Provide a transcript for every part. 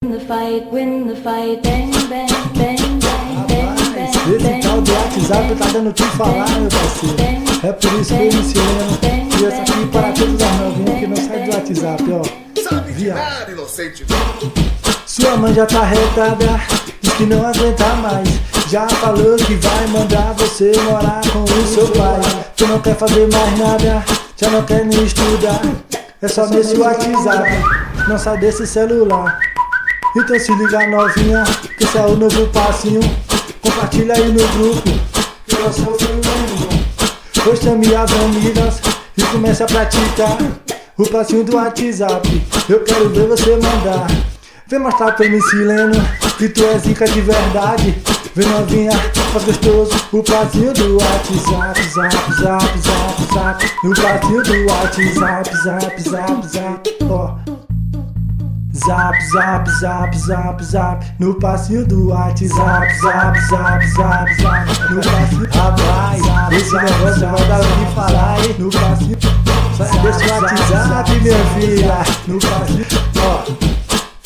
Esse tal de WhatsApp tá dando o que falar, meu parceiro. É por isso que eu ensino. E essa aqui para todos os novinhos que não saem do WhatsApp, ó. Viado. Sua mãe já tá retada, diz que não aguenta mais. Já falou que vai mandar você morar com o seu pai. Tu não quer fazer mais nada, já não quer nem estudar. É só nesse WhatsApp, não sai desse celular. Então se liga novinha, que esse é o novo passinho. Compartilha aí no grupo, que eu sou feminino. Hoje chame as amigas e comece a praticar o passinho do WhatsApp. Eu quero ver você mandar. Vem mostrar pro MC Leno que tu é zica de verdade. Vem novinha, faz gostoso o passinho do WhatsApp. Zap, zap, zap, zap. O passinho do WhatsApp. Zap, zap, zap, ó. Zap, zap, zap, zap, zap. No passinho do WhatsApp. Zap, zap, zap, zap. No passinho. Rapaz, esse negócio vai dar o que falar, hein? No passinho. Sai desse WhatsApp, minha filha. No passinho, ó.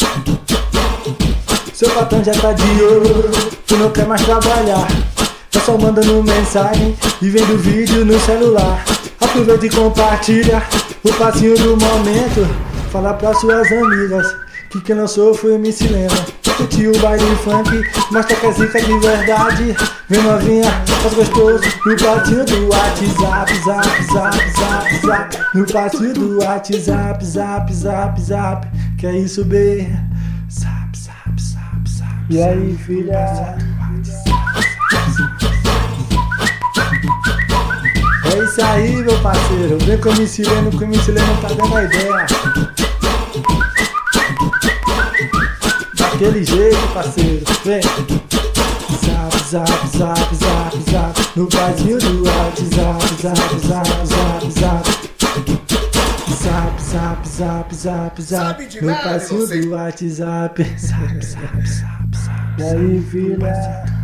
Seu patrão já tá de olho, tu não quer mais trabalhar. Tá só mandando mensagem e vendo vídeo no celular. Aproveita e compartilha o passinho do momento. Fala pra suas amigas que quem lançou foi o MC Leno. Curtiu o baile funk, mostra que é zica de verdade. Vem novinha, faz gostoso no passinho do WhatsApp. Zap, zap, zap, zap. No passinho do WhatsApp. Zap, zap, zap. Que é isso, B? Zap, zap, zap, zap. E aí, filha? É isso aí, meu parceiro. Vem com o MC Leno, que o MC Leno tá dando a ideia. Daquele jeito, parceiro. Vem. Zap, zap, zap, zap, zap. No passinho do WhatsApp. Zap, zap, zap, zap. Zap, zap, zap, zap, zap. No passinho do WhatsApp. Zap, zap, zap, zap. E aí, filha?